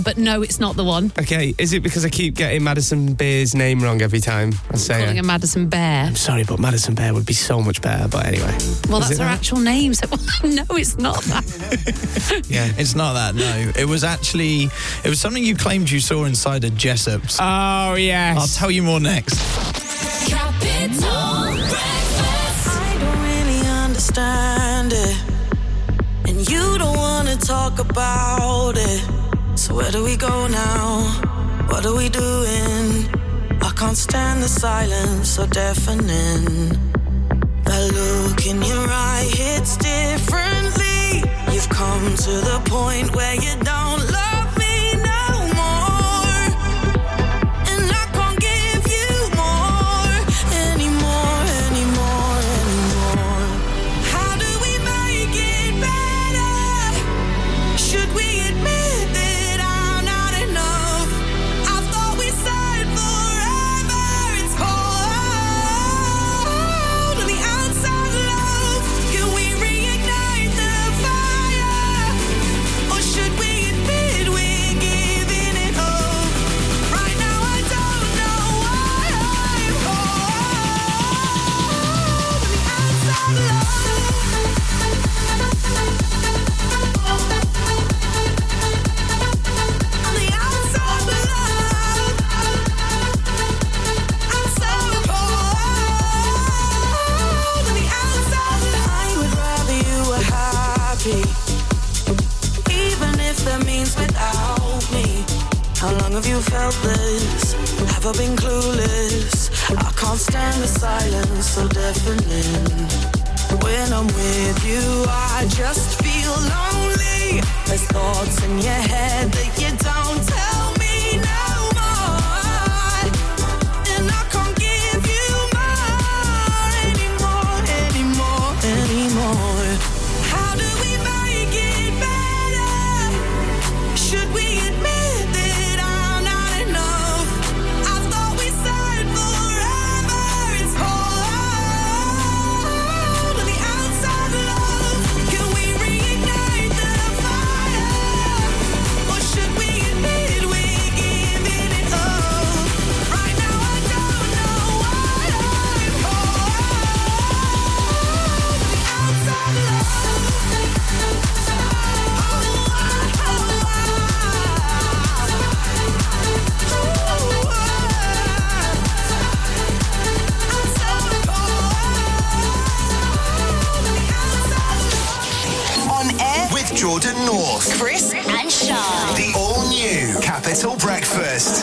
but no, it's not the one. Okay, is it because I keep getting Madison Beer's name wrong every time I say Calling it? her Madison Bear. I'm sorry, but Madison Beer would be so much better, but anyway. Well, Is that's it her that? actual name, so no, it's not that. Yeah. It's not that, no. It was something you claimed you saw inside a Jessop's. Oh, yes. I'll tell you more next. Capital Breakfast. I don't really understand it, and you don't want to talk about it. So where do we go now? What are we doing? I can't stand the silence so deafening. That look in your eye hits differently. You've come to the point where you don't love me no more, and I can't give you more anymore. How do we make it better? Should we admit that I'm not enough? I thought we said forever. It's cold on the outside, love. Can we reignite the fire? Or should we admit we're giving it up? Right now I don't know why I'm cold on the outside, love. On the outside, love. I'm so cold on the outside. I would rather you were happy, even if that means without me. How long have you felt this? Have I been clueless? I can't stand the silence so deafening. When I'm with you, I just feel lonely. There's thoughts in your head that you don't tell me no more, and I can't give you more anymore. How do we make it better? Should we admit that I'm not enough? I thought we said forever. It's cold on the outside, love. Can we reignite the fire? Or should we admit we're giving it up? Right now I don't know why I'm cold on the outside, love. On air with Jordan North. Chris and Sean. The all-new Capital Breakfast.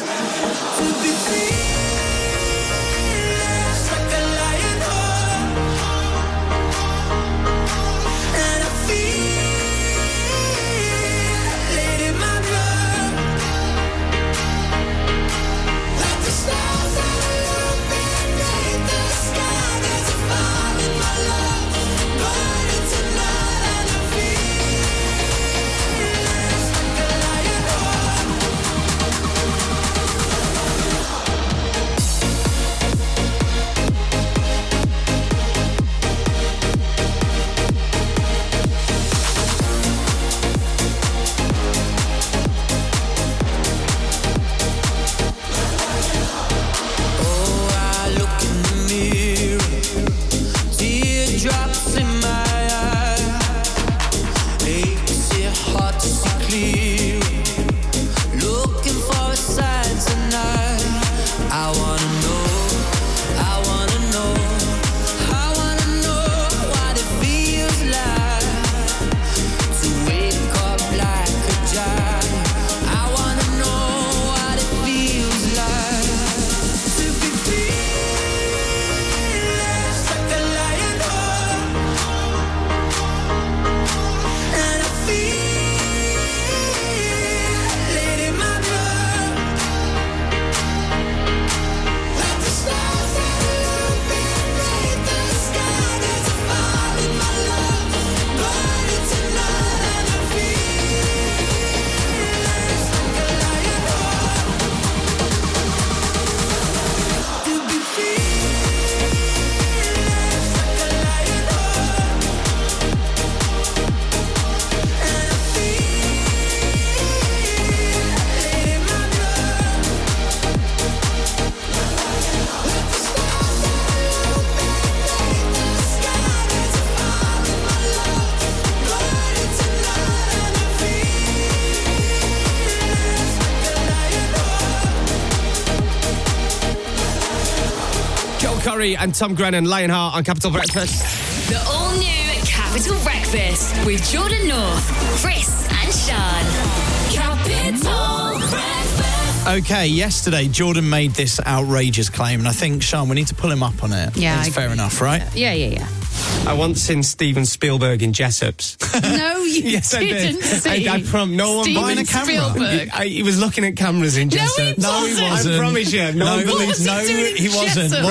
Curry and Tom Grennan, Lionheart on Capital Breakfast. The all-new Capital Breakfast with Jordan North, Chris and Sean. Capital Breakfast. Okay, yesterday Jordan made this outrageous claim, and I think, Sean, we need to pull him up on it. Yeah, It's fair enough, right? Yeah. I once seen Steven Spielberg in Jessops. No, you Yes, I did. didn't see. I no one Steven buying a camera. Spielberg. He was looking at cameras in No, he Jessops. wasn't. I promise you. No one believes. was he No, doing in he wasn't. Jessops?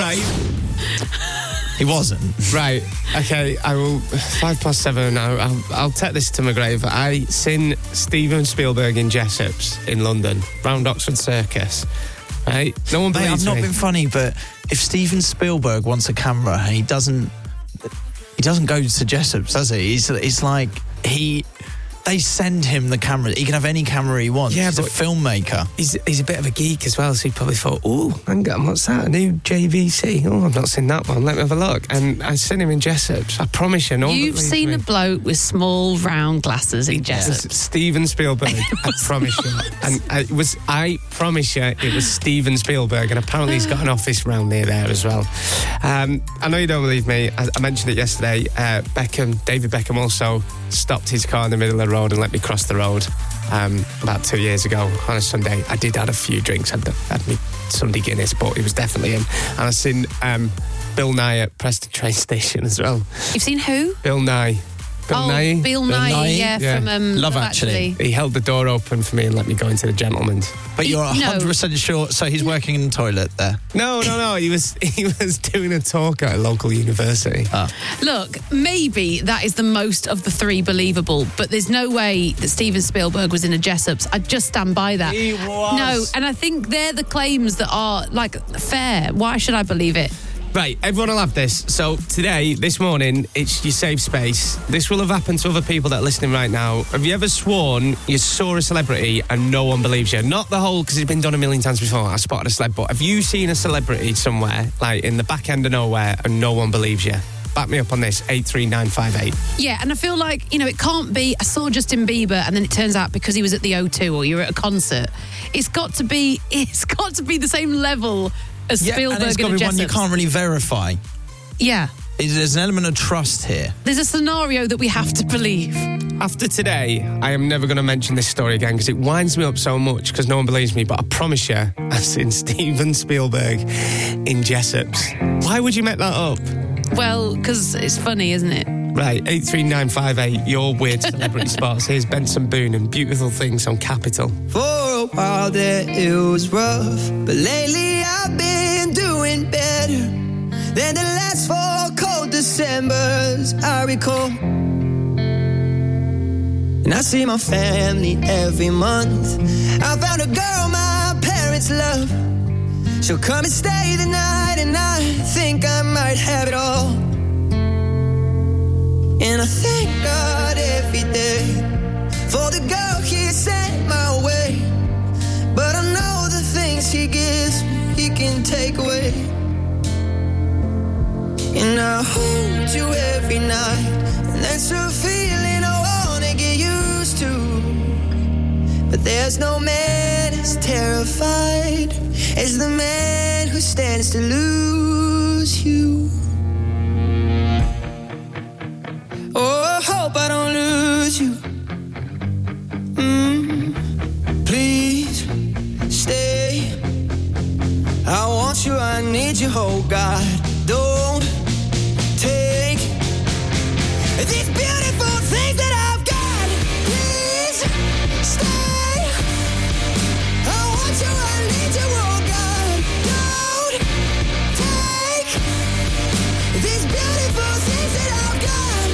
Right. He wasn't. Right. Okay. I will. 7:05 now. I'll take this to my grave. I seen Steven Spielberg in Jessops in London, round Oxford Circus. Right. No one Mate, believes I've not me. been funny, but if Steven Spielberg wants a camera and he doesn't go to Jessops, does he? It's like they send him the camera. He can have any camera he wants. Yeah, He's a but- filmmaker. He's a bit of a geek as well, so he probably thought, "Oh, hang on, what's that? A new JVC? Oh, I've not seen that one. Let me have a look." And I seen him in Jessops. I promise you, no one You've believes seen me. a bloke with small round glasses in It's Jessops. Steven Spielberg. I promise you. And I promise you, it was Steven Spielberg, and apparently he's got an office round near there as well. I know you don't believe me. I mentioned it yesterday. David Beckham also stopped his car in the middle of the road and let me cross the road about 2 years ago on a Sunday. I did have a few drinks. I'd had me Sunday Guinness, but it was definitely him. And I seen Bill Nye at Preston train station as well. You've seen who? Bill Nye. Bill Nye. Bill Nye, Nye? yeah, Yeah. from Love Actually. He held the door open for me and let me go into the gentleman's. But you're No. 100% sure. So he's working in the toilet there. No. He was doing a talk at a local university. Look, maybe that is the most of the three believable, but there's no way that Steven Spielberg was in a Jessops. I just stand by that. He was. No, and I think they're the claims that are like fair. Why should I believe it? Right, everyone will have this. So today, this morning, it's your safe space. This will have happened to other people that are listening right now. Have you ever sworn you saw a celebrity and no one believes you? Not the whole, because it's been done a million times before. I spotted a celeb, but have you seen a celebrity somewhere, like in the back end of nowhere, and no one believes you? Back me up on this, 83958. Yeah, and I feel like, it can't be, I saw Justin Bieber and then it turns out because he was at the O2 or you're at a concert, it's got to be the same level as Spielberg and it's got and to a be one you Jessops. can't really verify. Yeah. There's an element of trust here. There's a scenario that we have to believe. After today, I am never going to mention this story again because it winds me up so much because no one believes me, but I promise you, I've seen Steven Spielberg in Jessops. Why would you make that up? Well, because it's funny, isn't it? Right, 83958, your weird celebrity spots. Here's Benson Boone and Beautiful Things on Capital. For a while there it was rough, but lately I've been doing better than the last 4 cold Decembers I recall. And I see my family every month. I found a girl my parents love. She'll come and stay the night, and I think I might have it all. And I thank God every day for the girl he sent my way. But I know the things he gives me, he can take away. And I hold you every night, and that's a feeling I wanna get used to. But there's no man as terrified as the man who stands to lose you. Oh, I hope I don't lose you. Please stay. I want you, I need you, oh God. Don't take these beautiful things that I've got. Please stay. I want you, I need you, oh God. Don't take these beautiful things that I've got.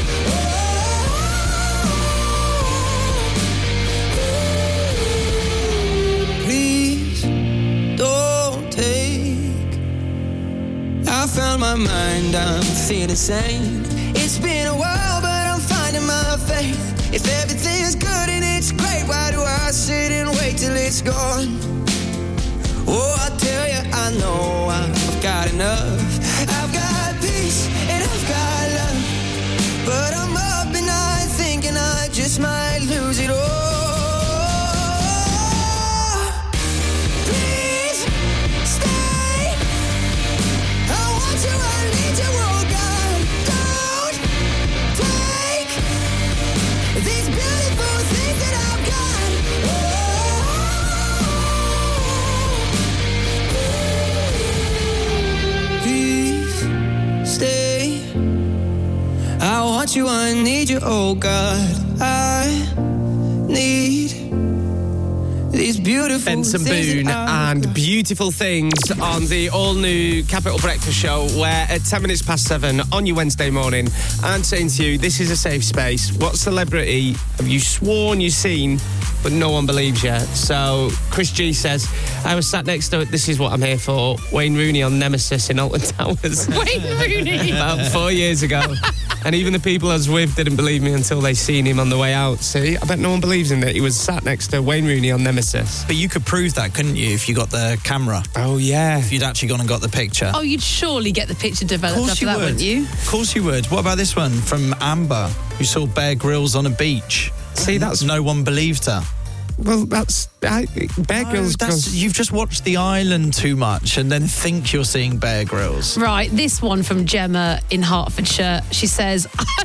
Please don't take. I found my mind, I'm feeling sane. It's been a while, but I'm finding my faith. If everything's good and it's great, why do I sit and wait till it's gone? Oh, I tell you, I know I've got enough. I've got peace and I've got love, but I'm up at night thinking I just might lose it all. Please stay. I want you. Without you, I need you, oh God. I need these beautiful Benson things Boone and Beautiful Things on the all-new Capital Breakfast Show, where at 10 minutes past 7 on your Wednesday morning, I'm saying to you, this is a safe space. What celebrity have you sworn you've seen, but no one believes you? So Chris G says, I was sat next to, this is what I'm here for, Wayne Rooney on Nemesis in Alton Towers. Wayne Rooney. About 4 years ago. And even the people I was with didn't believe me until they seen him on the way out. See, I bet no one believes him that he was sat next to Wayne Rooney on Nemesis. But you could prove that, couldn't you, if you got the camera? Oh, yeah. If you'd actually gone and got the picture. Oh, you'd surely get the picture developed Of after that, wouldn't you? Of course you would. What about this one from Amber, who saw Bear Grylls on a beach? See, that's... No one believed her. Well, that's... Bear Grylls... You've just watched The Island too much and then think you're seeing Bear Grylls. Right, this one from Gemma in Hertfordshire. She says,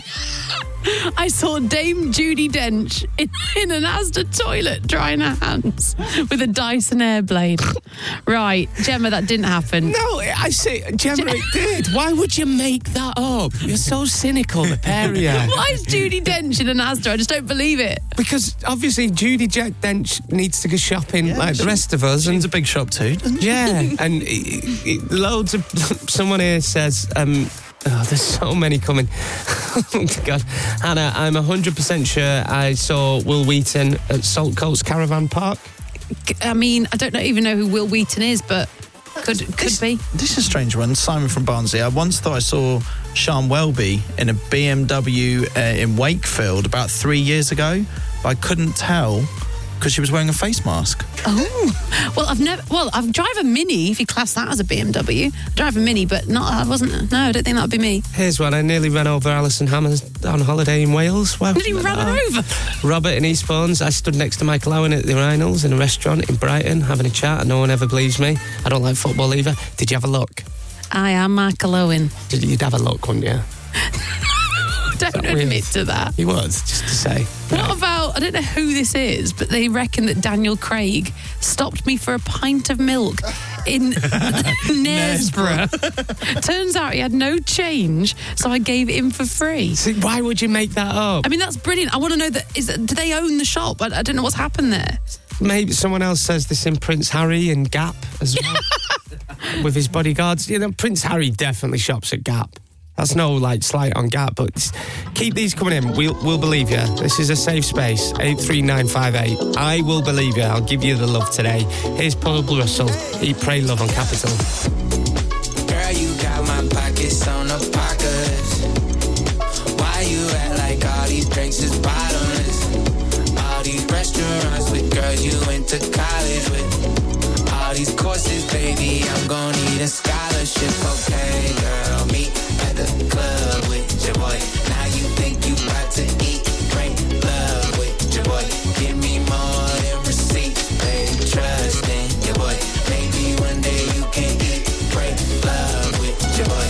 I saw Dame Judi Dench in an Asda toilet drying her hands with a Dyson Airblade. Right, Gemma, that didn't happen. No, I say, Gemma, it did. Why would you make that up? You're so cynical, the pair of you. Why is Judi Dench in an Asda? I just don't believe it. Because obviously Judi Dench needs to go shopping like the rest of us. She's a big shop too, doesn't she? Yeah, and loads of... Someone here says... there's so many coming. Oh, God. Hannah, I'm 100% sure I saw Will Wheaton at Saltcoats Caravan Park. I mean, I don't even know who Will Wheaton is, but could be. This is a strange one. Simon from Barnsley. I once thought I saw Sean Welby in a BMW in Wakefield about 3 years ago, but I couldn't tell because she was wearing a face mask. Oh, well, I've drive a Mini, if you class that as a BMW. Drive a Mini, but I don't think that would be me. Here's one. I nearly ran over Alison Hammond on holiday in Wales. Wow. Did you run her over? Robert in Eastbourne. I stood next to Michael Owen at the Urinals in a restaurant in Brighton having a chat, and no one ever believes me. I don't like football either. Did you have a look? I am Michael Owen. You'd have a look, wouldn't you? Don't admit to that. He was, just to say. What about, I don't know who this is, but they reckon that Daniel Craig stopped me for a pint of milk in Knaresborough. Turns out he had no change, so I gave it him for free. See, why would you make that up? I mean, that's brilliant. I want to know, do they own the shop? I don't know what's happened there. Maybe someone else says this in Prince Harry and Gap as well. With his bodyguards. You know, Prince Harry definitely shops at Gap. That's no slight on Gap, but keep these coming in. We'll believe you. This is a safe space. 83958. I will believe you. I'll give you the love today. Here's Paul Russell. Eat, Pray, Love on Capital. Girl, you got my pockets on the pockets. Why you act like all these drinks is bottomless? All these restaurants with girls you went to college with. All these courses, baby, I'm gonna need a scholarship. Okay, girl, meet at the club with your boy. Now you think you about to eat, drink, love with your boy. Give me more than receipts, babe, trust in your boy. Maybe one day you can eat, break, love with your boy.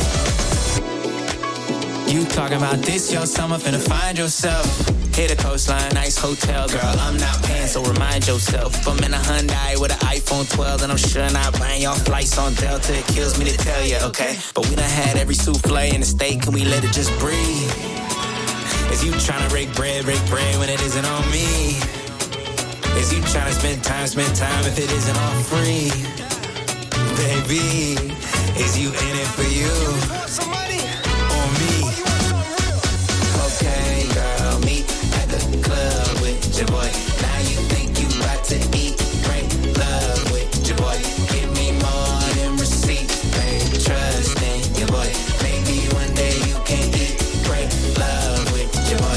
You talking about this, your summer, finna find yourself. Hit a coastline, nice hotel, girl. I'm not paying, so remind yourself. If I'm in a Hyundai with an iPhone 12, then I'm sure not buying y'all flights on Delta. It kills me to tell you, okay? But we done had every souffle in the state. Can we let it just breathe? Is you tryna break bread when it isn't on me? Is you tryna spend time if it isn't all free? Baby, is you in it for you? Or me? Okay, girl, meet at the club with your boy. Now you think you about to eat, drink, love with your boy. Give me more than receipts, babe, trust in your boy. Maybe one day you can eat, break, love with your boy.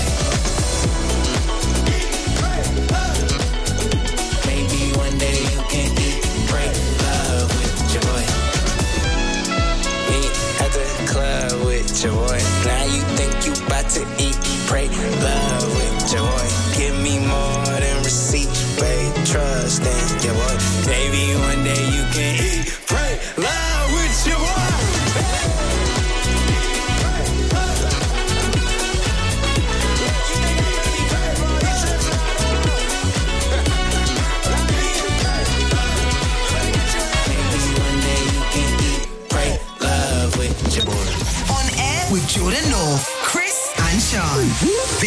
Maybe one day you can eat, break, love with your boy. Eat at the club with your boy. Now you think you about to eat, pray, love with your boy. Give me more than receipts, babe, trust in your boy. Maybe one day you can eat, pray, love with your boy. On air with Jordan North, Chris and Sean.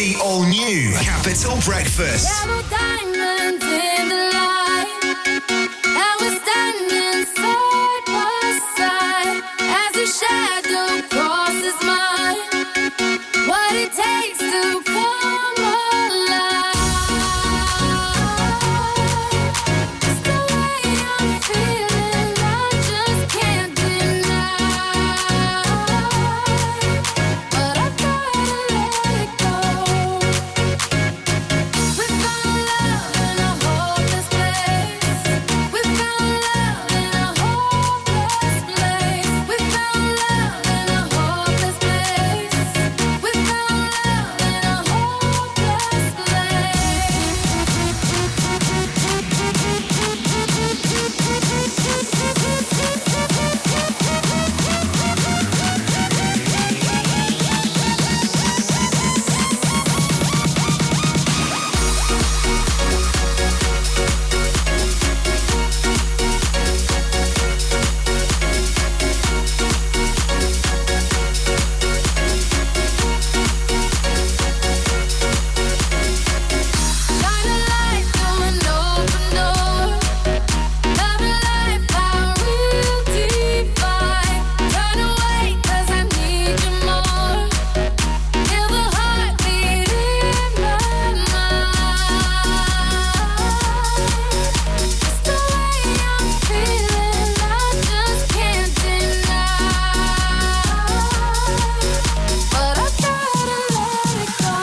The all-new Capital Breakfast. Yellow diamonds in the light, and we're standing side by side as your shadow crosses mine. What it takes to come alive. It's the way I'm feeling, I just can't deny. But I gotta let it go. We found love in a hopeless place. We found love in a hopeless place. We found love in a hopeless place. We found love in a hopeless place. Shine a light through an open door. Love and life, how real divine. Run away 'cause I need you more. Feel the heartbeat in my mind. It's the way I'm feeling, I just can't deny. But I gotta let it go.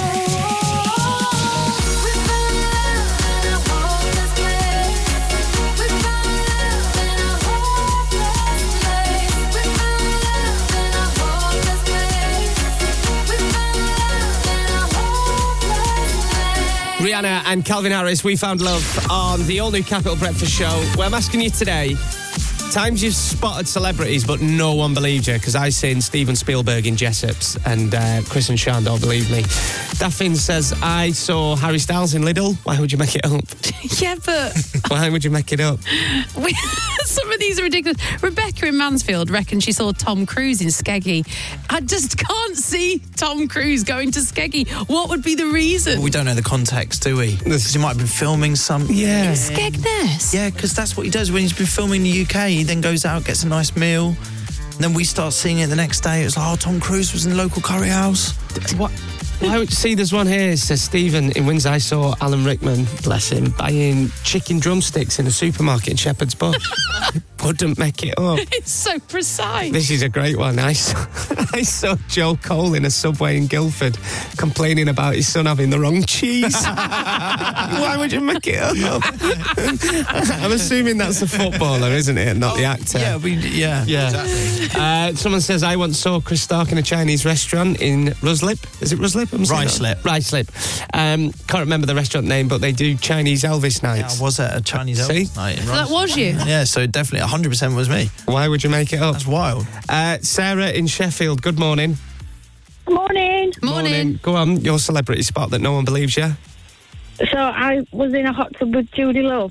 We found love in a hopeless place. We found love in a hopeless place. We found love in a hopeless place. We found love in a hopeless place. Rihanna and Calvin Harris, We Found Love on the all-new Capital Breakfast Show. Well, I'm asking you today, times you've spotted celebrities but no one believed you, because I seen Steven Spielberg in Jessops and Chris and Sean don't believe me. Daffin says, I saw Harry Styles in Lidl. Why would you make it up? Yeah, but Why would you make it up? some of these are ridiculous. Rebecca in Mansfield reckons she saw Tom Cruise in Skeggy. I just can't see Tom Cruise going to Skeggy. What would be the reason? We don't know the context, do we? Because he might have been filming some... Yeah. Skegness? Yeah, because that's what he does when he's been filming in the UK. He then goes out, gets a nice meal, and then we start seeing it the next day. It's like, oh, Tom Cruise was in the local curry house. What? Why would see? There's one here. It says Stephen in Windsor. I saw Alan Rickman, bless him, buying chicken drumsticks in a supermarket in Shepherd's Bush. Wouldn't make it up. It's so precise. This is a great one. I saw Joe Cole in a Subway in Guildford complaining about his son having the wrong cheese. Why would you make it up? I'm assuming that's the footballer, isn't it? Not the actor. Yeah. Exactly. Someone says, I once saw Chris Stark in a Chinese restaurant in Ruslip. Is it Ruslip? Ruislip. Can't remember the restaurant name, but they do Chinese Elvis Yeah, nights. I was at a Chinese See? Elvis night in So that was you? Yeah, so definitely 100% was me. Why would you make it up? That's wild. Sarah in Sheffield, good morning. Morning. Morning. Go on, your celebrity spot that no one believes you. So I was in a hot tub with Judy Love.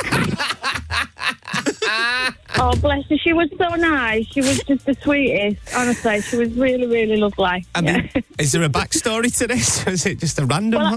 Oh, bless her. She was so nice. She was just the sweetest. Honestly, she was really, really lovely. I mean, is there a backstory to this? Or is it just a random Well,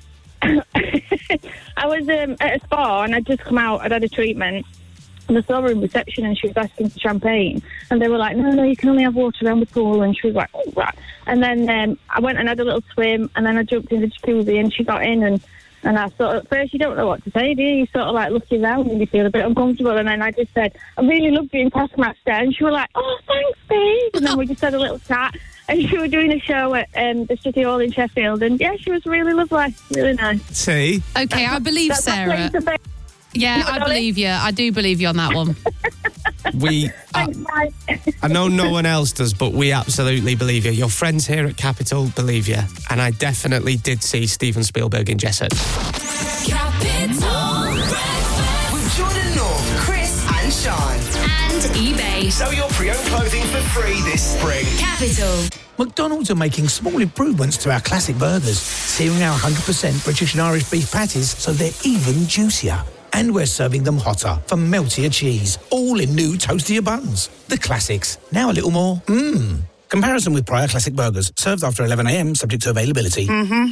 I was at a spa and I'd just come out. I'd had a treatment. And I saw her in reception and she was asking for champagne. And they were like, no, you can only have water around the pool. And she was like, oh, right. And then I went and had a little swim. And then I jumped in the jacuzzi and she got in. And I sort of, at first you don't know what to say, do you? You sort of like looking around and you feel a bit uncomfortable. And then I just said, I really love being Taskmaster. And she was like, oh, thanks, babe. And then we just had a little chat. And she was doing a show at the City Hall in Sheffield. And yeah, she was really lovely, really nice. See? Okay, I believe That's my Sarah. claim to fame. Yeah, I believe you. I do believe you on that one. Thanks, bye. I know no one else does, but we absolutely believe you. Your friends here at Capital believe you. And I definitely did see Steven Spielberg in Jessup. Capital Breakfast With Jordan North, Chris and Sean. and eBay. Sell your pre-owned clothing for free this spring. Capital. McDonald's are making small improvements to our classic burgers, searing our 100% British and Irish beef patties so they're even juicier. And we're serving them hotter for meltier cheese, all in new toastier buns. The classics, now a little more Go Comparison with prior classic burgers. Served after 11 a.m, subject to availability.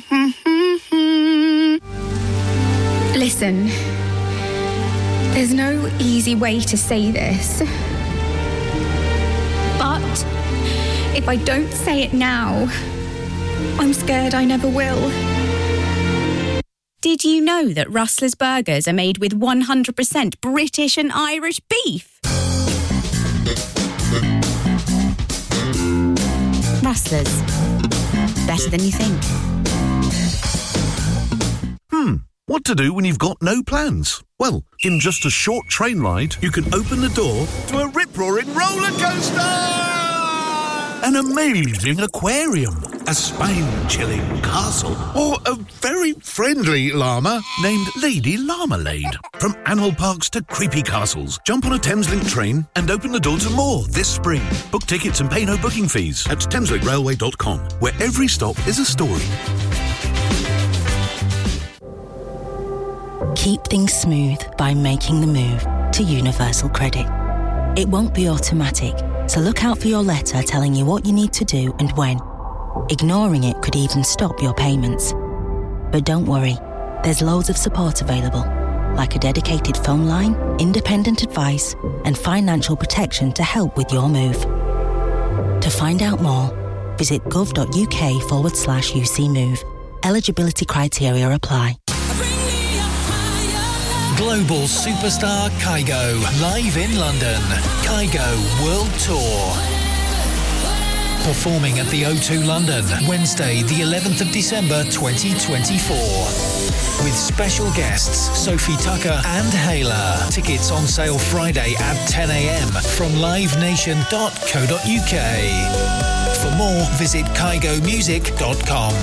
Listen, there's no easy way to say this. But if I don't say it now, I'm scared I never will. Did you know that Rustler's burgers are made with 100% British and Irish beef? Rustler's. Better than you think. What to do when you've got no plans? Well, in just a short train ride, you can open the door to a rip-roaring roller coaster! An amazing aquarium, a spine-chilling castle, or a very friendly llama named Lady Llamalade. From animal parks to creepy castles, jump on a Thameslink train and open the door to more this spring. Book tickets and pay no booking fees at thameslinkrailway.com, where every stop is a story. Keep things smooth by making the move to Universal Credit. It won't be automatic, so look out for your letter telling you what you need to do and when. Ignoring it could even stop your payments. But don't worry, there's loads of support available, like a dedicated phone line, independent advice, and financial protection to help with your move. To find out more, visit gov.uk/UC Move. Eligibility criteria apply. Global superstar Kygo, live in London. Kygo World Tour. Performing at the O2 London, Wednesday, the 11th of December 2024. With special guests Sophie Tucker and Hayla. Tickets on sale Friday at 10 a.m. from livenation.co.uk. For more, visit kygomusic.com.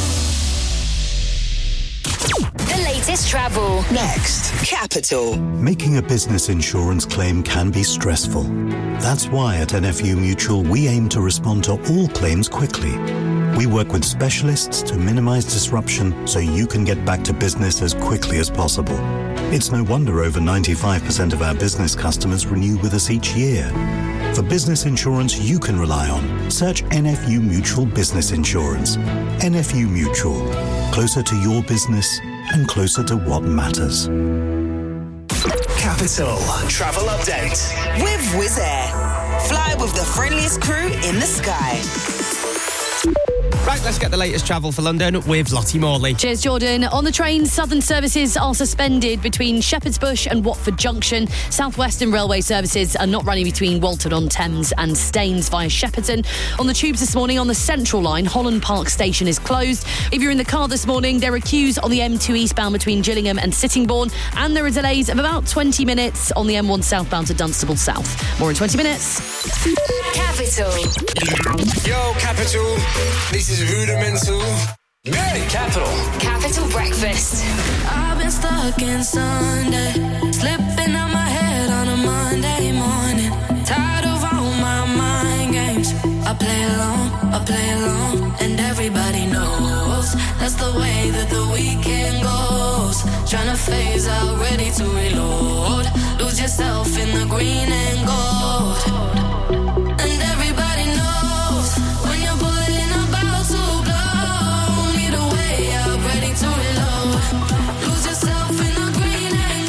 The latest travel. Next, Capital. Making a business insurance claim can be stressful. That's why at NFU Mutual we aim to respond to all claims quickly. We work with specialists to minimize disruption so you can get back to business as quickly as possible. It's no wonder over 95% of our business customers renew with us each year. For business insurance you can rely on, search NFU Mutual Business Insurance. NFU Mutual. Closer to your business and closer to what matters. Capital Travel Update with Wizz Air. Fly with the friendliest crew in the sky. Right, let's get the latest travel for London with Lottie Morley. Cheers, Jordan. On the train, southern services are suspended between Shepherd's Bush and Watford Junction. South Western Railway services are not running between Walton-on-Thames and Staines via Shepperton. On the tubes this morning, on the Central Line, Holland Park Station is closed. If you're in the car this morning, there are queues on the M2 eastbound between Gillingham and Sittingbourne, and there are delays of about 20 minutes on the M1 southbound to Dunstable South. More in 20 minutes. Capital. Yo, Capital. This is Rudimental. Capital. Capital Breakfast. I've been stuck in Sunday, slipping out my head on a Monday morning. Tired of all my mind games. I play along, and everybody knows that's the way that the weekend goes. Trying to phase out, ready to reload. Lose yourself in the green and gold. And everybody knows when you're pulling about to blow. Need a way out, ready to reload. Lose yourself in the green and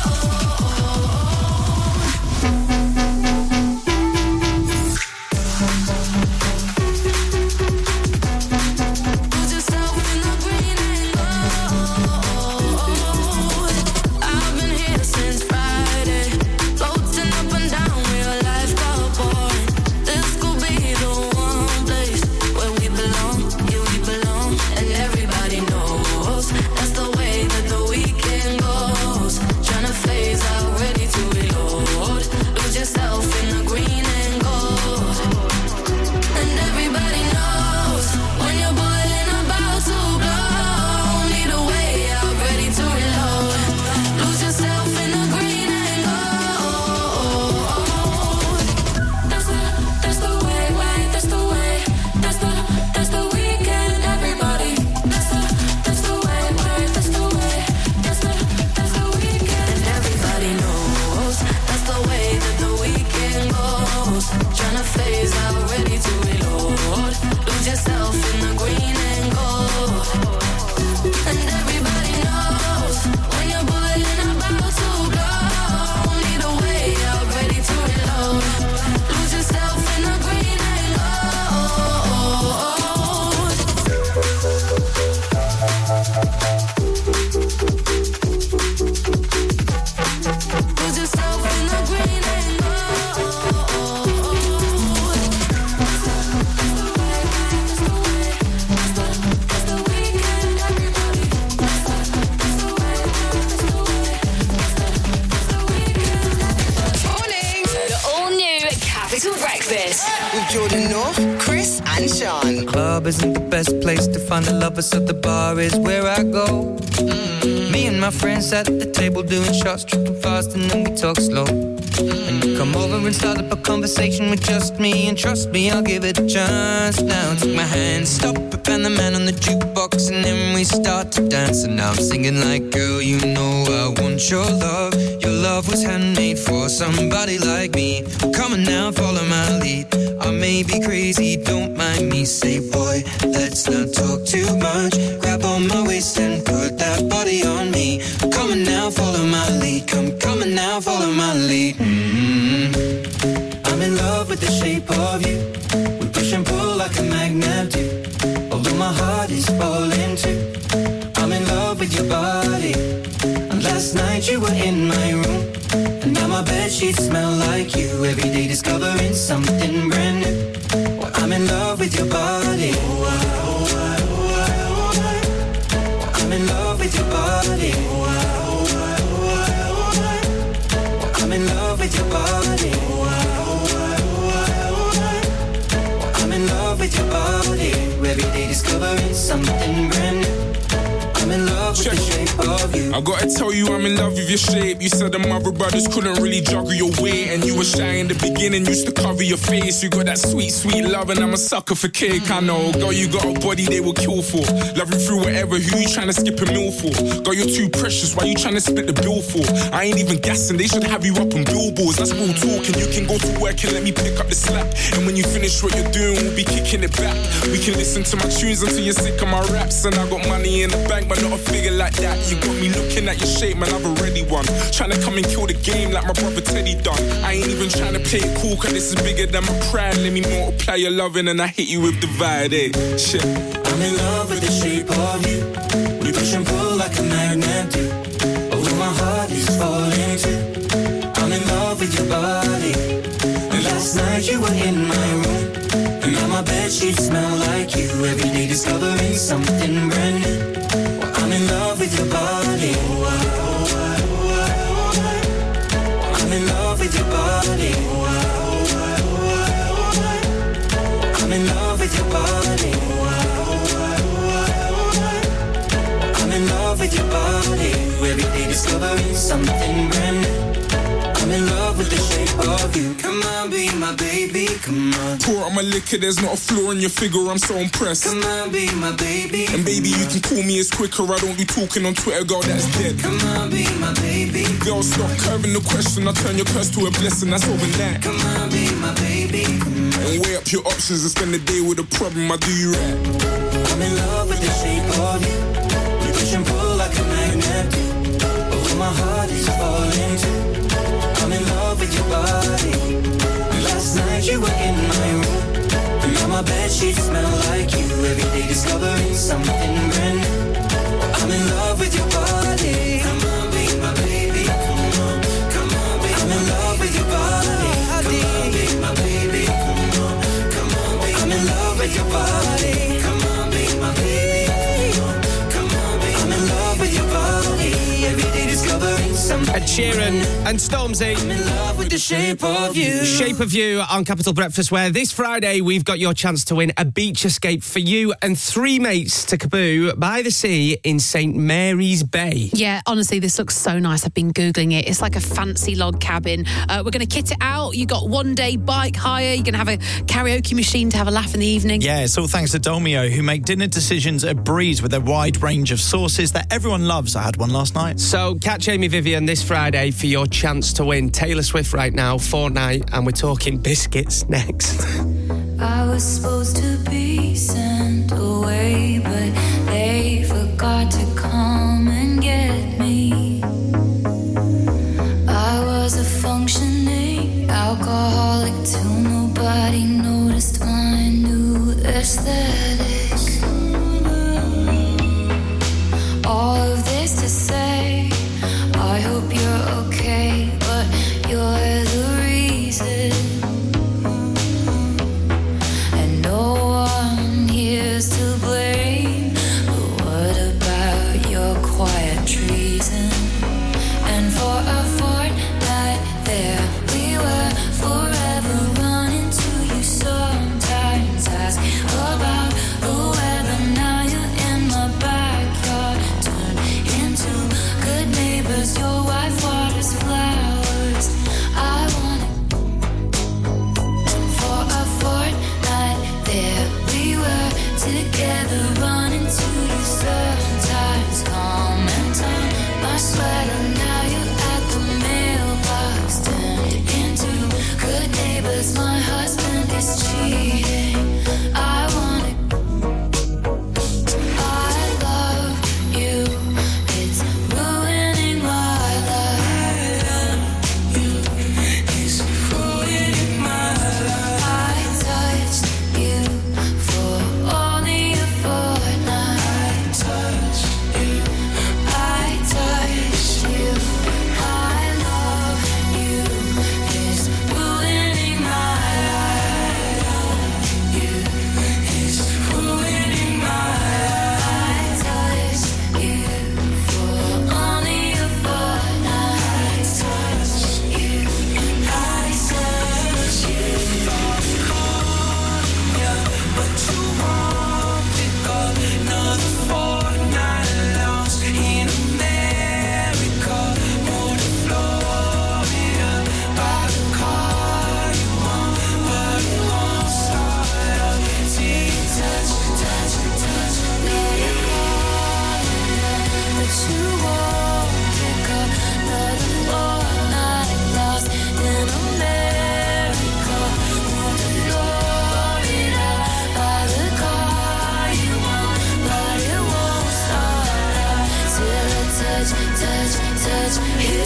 gold. Lose yourself in the green and gold. I've been here since with Jordan North, Chris and Sean. Club isn't the best place to find the lovers, so the bar is where I go. Me and my friends at the table doing shots, tripping fast, and then we talk slow. And you come over and start up a conversation with just me, and trust me, I'll give it a chance. Now take my hand, stop it, and the man on the jukebox, and then we start to dance. And now I'm singing like, girl, you know I want your love. Your love was handmade for somebody like me. Come on now, follow my lead. I may be crazy, don't mind me. Say, boy, let's not talk too much. Grab on my waist and put that body on me. Come on now, follow my lead. Come on now, follow my lead. I'm in love with the shape of you. We push and pull like a magnet do. Although my heart is falling too. I'm in love with your body. And last night you were in my room. And now my bedsheets smell like you. Every day discovering something brand new. Well, I'm in love with your body. I'm in love with your body. I'm in love with your body. I'm in love with your body. Every day discovering something brand new. I'm in love with the shape of you. I gotta tell you, I'm in love with your shape. You said the mother brothers couldn't really juggle your weight, and you were shy in the beginning, used to cover your face. You got that sweet, sweet love, and I'm a sucker for cake. I know, girl, you got a body they will kill for. Love you through whatever. Who you trying to skip a meal for? Girl, you're too precious. Why you trying to split the bill for? I ain't even gassing. They should have you up on billboards. That's real talk, and you can go to work and let me pick up the slack. And when you finish what you're doing, we'll be kicking it back. We can listen to my tunes until you're sick of my raps. And I got money in the bank, but not a figure like that. You got me looking at your shape, man, I've already won. Trying to come and kill the game like my brother Teddy done. I ain't even trying to play it cool, cause this is bigger than my pride. Let me multiply your loving and I hit you with divide, eh? Shit. I'm in love with the shape of you. We push and pull like a magnet do. Although my heart is falling too. I'm in love with your body. And last night you were in my room. And now my bedsheets smell like you. Every day discovering something brand new. I'm in love with your body. I'm in love with your body. I'm in love with your body. I'm in love with your body. Every day discovering something brand new. I'm in love with the shape of you. Come on, be my baby, come on. Pour out my liquor, there's not a flaw in your figure, I'm so impressed. Come on, be my baby. And baby, you can call me as quicker, I don't be talking on Twitter, girl, that's dead. Come on, be my baby. Girl, stop curving the question, I turn your curse to a blessing, that's overnight. Come on, be my baby, come on. And weigh up your options and spend the day with a problem, I do you right. I'm in love with the shape of you. We push and pull like a magnet do. Oh, my heart is falling too. I'm in love with your body. And last night you were in my room. And now my bedsheets smell like you. Every day discovering something brand new. I'm in love with your body. Come on, be my baby. Come on, come on, be I'm in love with your body. Come on, be my baby. Come on, come on, be I'm in love with your body. Come on, be my baby. Come on, be I'm in love with your body. Every day discovering something. Ed Sheeran and Stormzy. I'm in love with the shape of you. Shape of You on Capital Breakfast, where this Friday we've got your chance to win a beach escape for you and 3 mates to Caboo by the sea in St Mary's Bay. Yeah, honestly, this looks so nice. I've been Googling it. It's like a fancy log cabin. We're going to kit it out. You got 1 day bike hire. You're going to have a karaoke machine to have a laugh in the evening. Yeah, it's all thanks to Dolmio, who make dinner decisions a breeze with a wide range of sauces that everyone loves. I had one last night. So catch Amy Vivian this Friday for your chance to win Taylor Swift right now, Fortnite, and we're talking biscuits next. I was supposed to be sent away, but they forgot to come and get me. I was a functioning alcoholic till nobody noticed my new aesthetic. All of this to say, I hope you're okay, but you're the reason. And no one here's to blame. But what about your quiet treason? And for a fortnight there we were, forever running to you.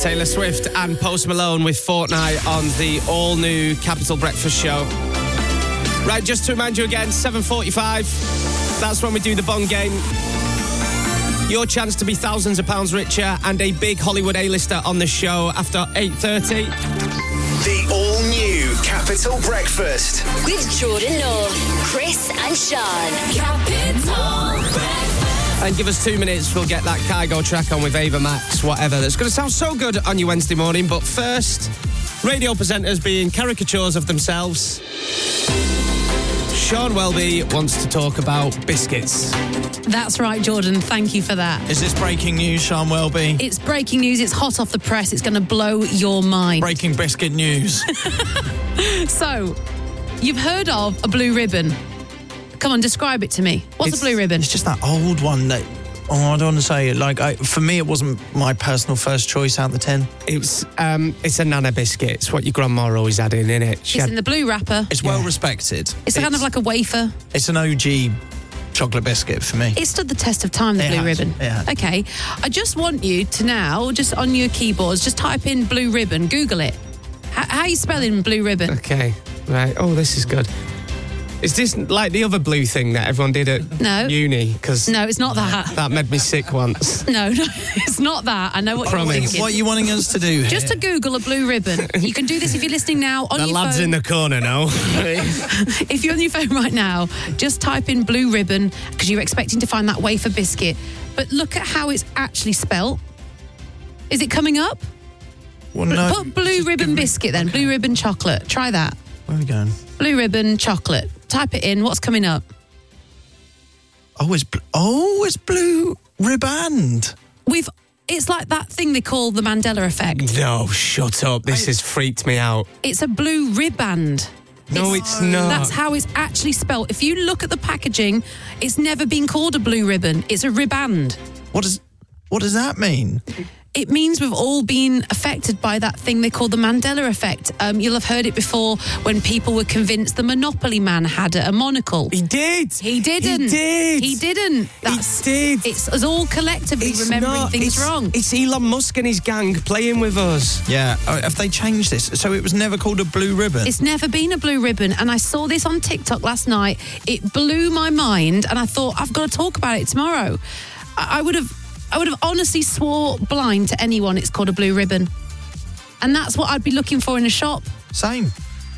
Taylor Swift and Post Malone with Fortnite on the all-new Capital Breakfast Show. Right, just to remind you again, 7:45. That's when we do the Bond game. Your chance to be thousands of pounds richer and a big Hollywood A-lister on the show after 8:30. The all-new Capital Breakfast. With Jordan North, Chris and Sean. Capital Breakfast. And give us 2 minutes, we'll get that cargo track on with Ava Max, whatever. That's going to sound so good on your Wednesday morning. But first, radio presenters being caricatures of themselves. Sean Welby wants to talk about biscuits. That's right, Jordan. Thank you for that. Is this breaking news, Sean Welby? It's breaking news. It's hot off the press. It's going to blow your mind. Breaking biscuit news. So, you've heard of a blue ribbon. Come on, describe it to me. What's a blue ribbon? It's just that old one that... Oh, I don't want to say it. For me, it wasn't my personal first choice out of the 10. It's a Nana biscuit. It's what your grandma always had in it. It's in the blue wrapper. It's well respected. It's kind of like a wafer. It's an OG chocolate biscuit for me. It stood the test of time, the blue ribbon. Yeah. Okay. I just want you to now, just on your keyboards, just type in blue ribbon. Google it. How are you spelling blue ribbon? Okay. Right. Oh, this is good. Is this like the other blue thing that everyone did at uni? No, it's not that. That made me sick once. No, it's not that. I know what you're thinking. What are you wanting us to do here? Just to Google a blue ribbon. You can do this if you're listening now on your phone. The lad's in the corner now. If you're on your phone right now, just type in blue ribbon because you're expecting to find that wafer biscuit. But look at how it's actually spelt. Is it coming up? Well, no. Put blue ribbon biscuit then. Blue ribbon chocolate. Try that. Where are we going? Blue ribbon chocolate. Type it in. What's coming up? It's blue riband. It's like that thing they call the Mandela effect. No, shut up. This has freaked me out. It's a blue ribband. No, it's not. That's how it's actually spelt. If you look at the packaging, it's never been called a blue ribbon. It's a riband. What does that mean? It means we've all been affected by that thing they call the Mandela effect. You'll have heard it before when people were convinced the Monopoly man had a monocle. He did. He didn't. He did. He didn't. He did. It's us all collectively remembering things wrong. It's Elon Musk and his gang playing with us. Yeah. Have they changed this? So it was never called a blue ribbon? It's never been a blue ribbon. And I saw this on TikTok last night. It blew my mind. And I thought, I've got to talk about it tomorrow. I would have honestly swore blind to anyone it's called a blue ribbon. And that's what I'd be looking for in a shop. Same.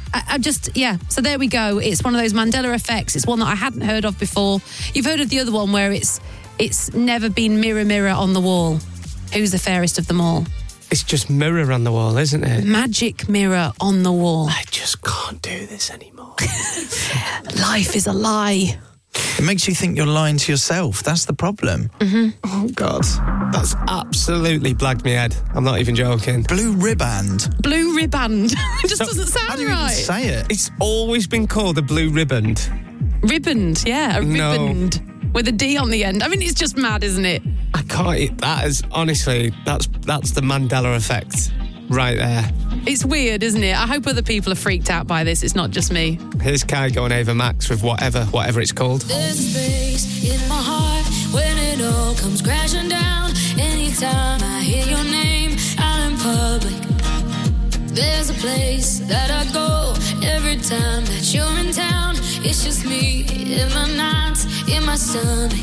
So there we go. It's one of those Mandela effects. It's one that I hadn't heard of before. You've heard of the other one where it's never been mirror, mirror on the wall. Who's the fairest of them all? It's just mirror on the wall, isn't it? Magic mirror on the wall. I just can't do this anymore. Life is a lie. It makes you think you're lying to yourself. That's the problem. Mm-hmm. Oh, God. That's absolutely blagged me head. I'm not even joking. Blue riband. Blue riband. It just doesn't sound how do you right. even say it? It's always been called a blue riband. Riband, yeah. A riband. With a D on the end. I mean, it's just mad, isn't it? I can't eat that. Honestly, that's the Mandela effect right there. It's weird, isn't it? I hope other people are freaked out by this. It's not just me. Here's Kygo and Ava Max with whatever it's called. There's a space in my heart when it all comes crashing down. Anytime I hear your name out in public, there's a place that I go every time that you're in town. It's just me in the nights, in my stomach.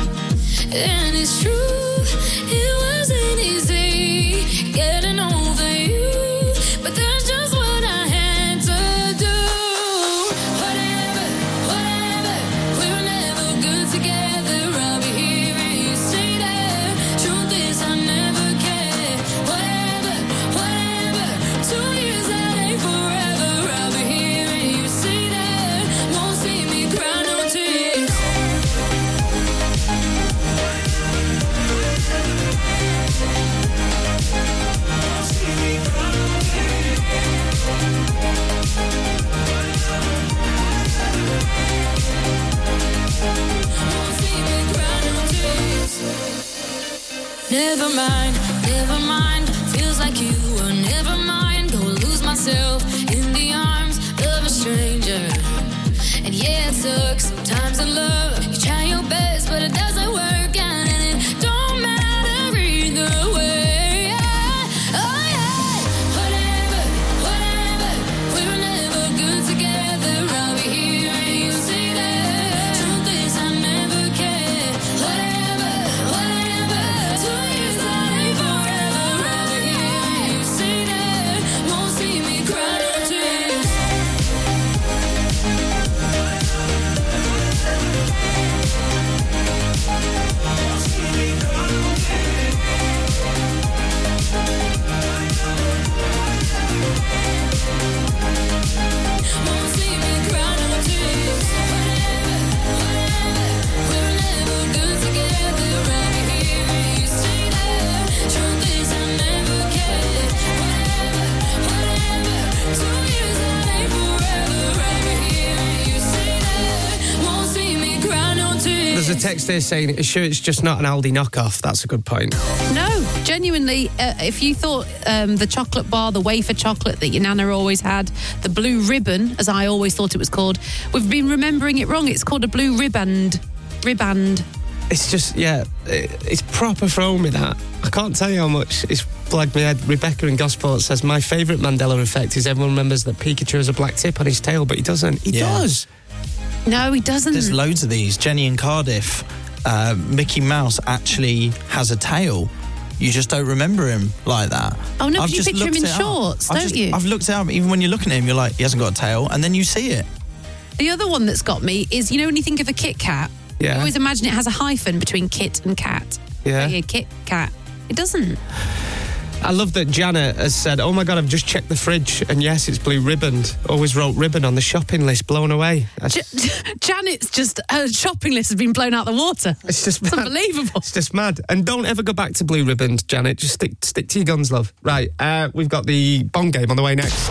And it's true, it wasn't easy getting over you, but that's just what I had to do. Whatever, we were never good together. I'll be here and you stay there. Truth is I never cared. Whatever, 2 years that ain't forever. I'll be here and you stay there. Won't see me cry no tears. Never mind, feels like you were never mind. Go lose myself in the arms of a stranger. And yeah, it sucks sometimes in love. You try your best, but it doesn't work out. And it don't matter either way. Oh, There's a text there saying, "Are sure it's just not an Aldi knockoff?" That's a good point. No, genuinely, if you thought the chocolate bar, the wafer chocolate that your nana always had, the blue ribbon, as I always thought it was called, we've been remembering it wrong. It's called a blue riband. It's just, it's proper thrown me, that. I can't tell you how much it's flagged me head. Rebecca in Gosport says, my favourite Mandela effect is everyone remembers that Pikachu has a black tip on his tail, but he doesn't. He does. No, he doesn't. There's loads of these. Jenny in Cardiff, Mickey Mouse actually has a tail. You just don't remember him like that. Oh, no, I've but you just picture him looked in it up. shorts, don't you? I've looked it up. Even when you're looking at him, you're like, he hasn't got a tail, and then you see it. The other one that's got me is, when you think of a Kit Kat, Yeah. you always imagine it has a hyphen between kit and cat. Yeah. Like a Kit Kat. It doesn't. I love that Janet has said, oh my God, I've just checked the fridge, and yes, it's blue ribboned. Always wrote ribbon on the shopping list, blown away. Janet's just, her shopping list has been blown out the water. It's just mad. Unbelievable. It's just mad. And don't ever go back to blue ribbons, Janet. Just stick to your guns, love. Right, we've got the Bond game on the way next.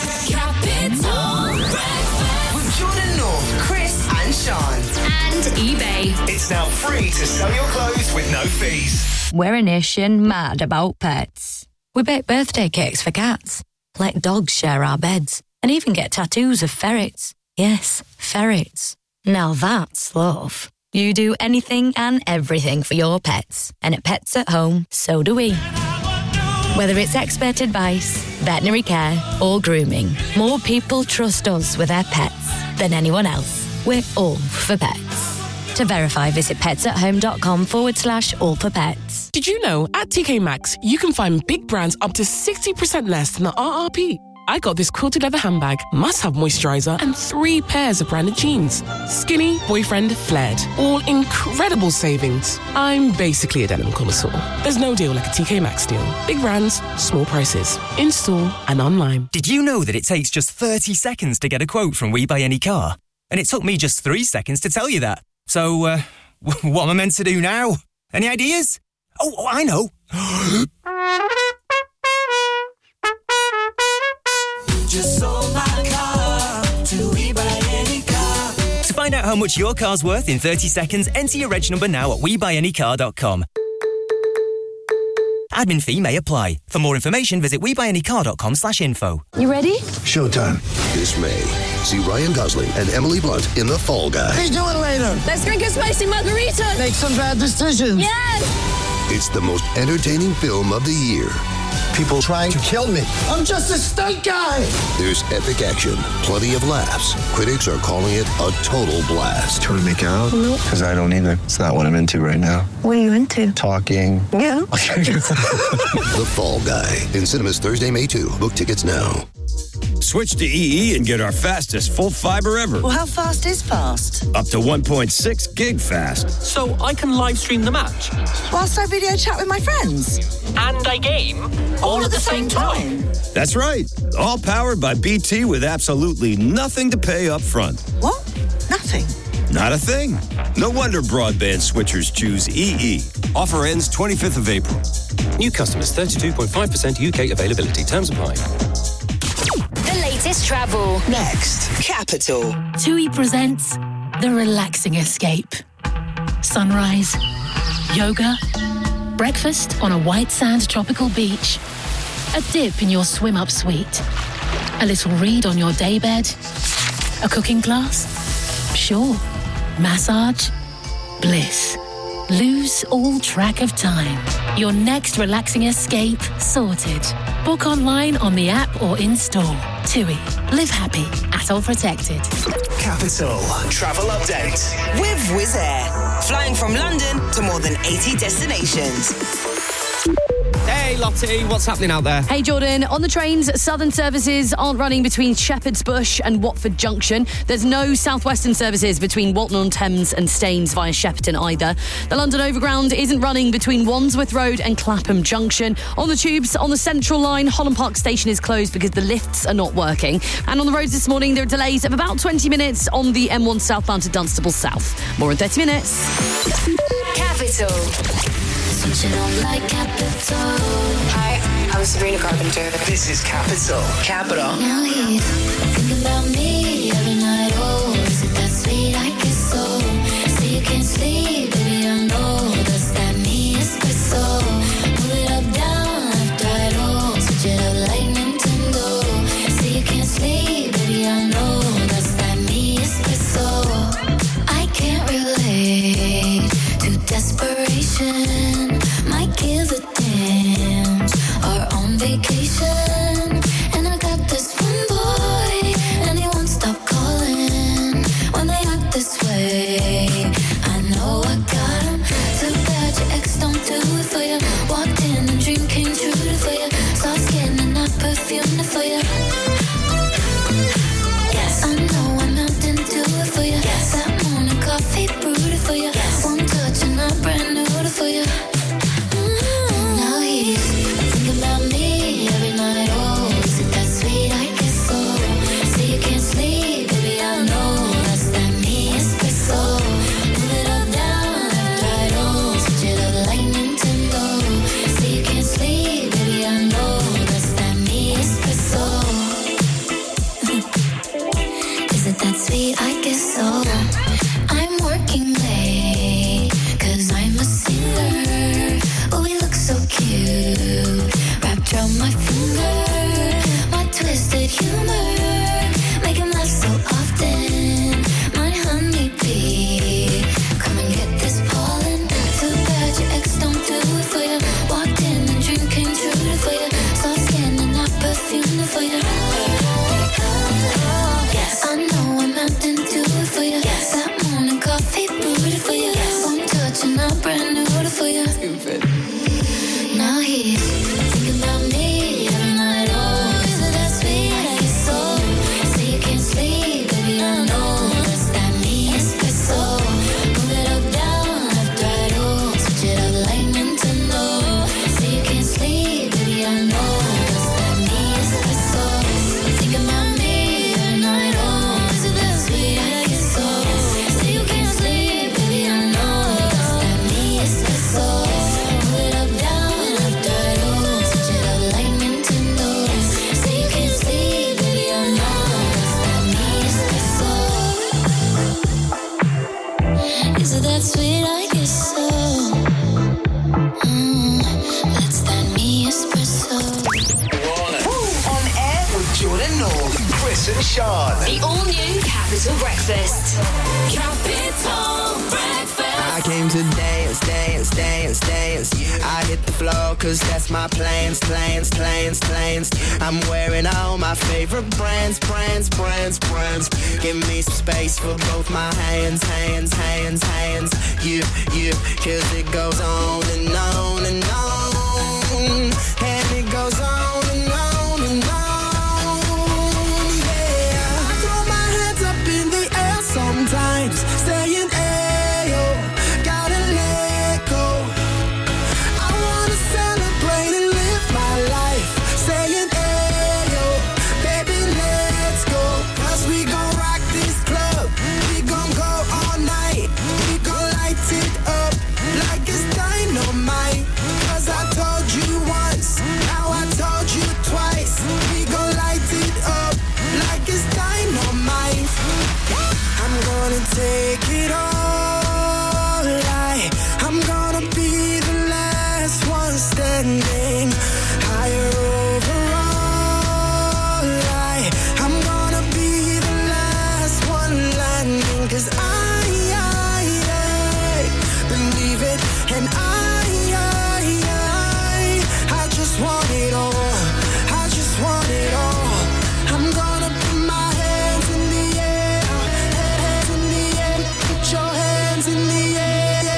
Capital Breakfast. With Jordan North, Chris and Sean. And eBay. It's now free to sell your clothes with no fees. We're a nation mad about pets. We bake birthday cakes for cats, let dogs share our beds, and even get tattoos of ferrets. Yes, ferrets. Now that's love. You do anything and everything for your pets. And at Pets at Home, so do we. Whether it's expert advice, veterinary care, or grooming, more people trust us with their pets than anyone else. We're all for pets. To verify, visit petsathome.com/all for pets. Did you know at TK Maxx, you can find big brands up to 60% less than the RRP? I got this quilted leather handbag, must-have moisturizer, and 3 pairs of branded jeans. Skinny, boyfriend, flared. All incredible savings. I'm basically a denim connoisseur. There's no deal like a TK Maxx deal. Big brands, small prices. In-store and online. Did you know that it takes just 30 seconds to get a quote from We Buy Any Car? And it took me just 3 seconds to tell you that. So, what am I meant to do now? Any ideas? Oh, I know. Just sold my car to We Buy Any Car. To find out how much your car's worth in 30 seconds, enter your reg number now at WeBuyAnyCar.com. Admin fee may apply. For more information, visit WeBuyAnyCar.com/info. You ready? Showtime. This May, see Ryan Gosling and Emily Blunt in The Fall Guy. Let's do it later. Let's drink a spicy margarita. Make some bad decisions. Yes! It's the most entertaining film of the year. People trying to kill me. I'm just a stunt guy. There's epic action, plenty of laughs. Critics are calling it a total blast. Trying to make it out? Nope. Because I don't either. It's not what I'm into right now. What are you into? Talking. Yeah. The Fall Guy. In cinemas Thursday, May 2. Book tickets now. Switch to EE and get our fastest full fiber ever. Well, how fast is fast? Up to 1.6 gig fast. So I can live stream the match. Whilst I video chat with my friends. And I game. All at the same time. That's right. All powered by BT with absolutely nothing to pay up front. What? Nothing? Not a thing. No wonder broadband switchers choose EE. Offer ends 25th of April. New customers, 32.5% UK availability. Terms apply. The latest travel. Next, Capital. TUI presents The Relaxing Escape. Sunrise, yoga, breakfast on a white sand tropical beach, a dip in your swim-up suite, a little read on your daybed, a cooking class, sure, massage, bliss. Lose all track of time. Your next relaxing escape sorted. Book online on the app or in-store. TUI. Live happy at all protected. Capital Travel Update. With Wizz Air. Flying from London to more than 80 destinations. Hey, Lottie, what's happening out there? Hey, Jordan. On the trains, Southern services aren't running between Shepherd's Bush and Watford Junction. There's no Southwestern services between Walton-on-Thames and Staines via Shepperton either. The London Overground isn't running between Wandsworth Road and Clapham Junction. On the tubes, on the Central Line, Holland Park Station is closed because the lifts are not working. And on the roads this morning, there are delays of about 20 minutes on the M1 southbound to Dunstable South. More in 30 minutes. Capital. Switching on like Capital. Hi, I'm Sabrina Carpenter. This is Capital. Capital. Now he's thinking about me every night. Oh, is it that sweet? I guess so. So you can't sleep. Yes. I know I'm not into it for you. Yes. That morning coffee brewed it for you. Yes. One touch and I'm brand new to for you. Now he's thinking about me every night. Oh, is it that sweet? I guess so. Say you can't sleep, baby. I know that's that me espresso. Move it up, down, left, right, oh, switch it up like Nintendo. Say you can't sleep, baby. I know that's that me espresso. Is it that sweet? I guess so. I'm working late, 'cause I'm a singer. Oh, we look so cute, wrapped around my finger. My twisted humor, make him laugh so often. My honeybee, come and get this pollen. Too bad your ex don't do it for you. Walked in and dream came true for you. Soft skin and not perfume for you. Yes, I know I'm not into it for you. Yes, that morning coffee brewed it for you. Yes, one touch and I'm brand new to for you. Stupid. Now he's thinking about me every night. Oh, is it that sweet? I guess so. Say you can't sleep, baby. I know that's that me espresso. Move it up, down, left, right, oh, switch it up like Nintendo. Say you can't sleep, baby. I know that's that me espresso. Thinking about me every night. Oh, is it that sweet? I guess so. Say you can't sleep, baby. I know that's that me espresso. Move it up, down, left, right, oh, switch it up like Nintendo. Say you can't sleep, baby. I know that's that me espresso. Is it that sweet? I guess so. That's that me espresso. On air with Jordan North, Chris and Sean. The all-new Capital Breakfast. Capital Breakfast. I came to dance, dance, dance, dance. I hit the floor 'cause that's my plans. I'm wearing all my favorite brands. Give me some space for both my hands. You, 'cause it goes on and on and on. And it goes on and on and on. Yeah, I throw my hands up in the air sometimes, saying, ayo, gotta let go. I wanna celebrate and live my life, saying, ayo, baby, let's go. 'Cause we gon' rock this club, we gon' go all night, we gon' light it up like it's dynamite. 'Cause I told you once, now I told you twice, we gon' light it up like it's dynamite. I'm gonna take it all, I'm gonna be the last one standing, higher overall, I'm gonna be the last one landing. 'Cause I believe it, and I just want it all, I just want it all. I'm gonna put my hands in the air, hands in the air, put your hands in the air.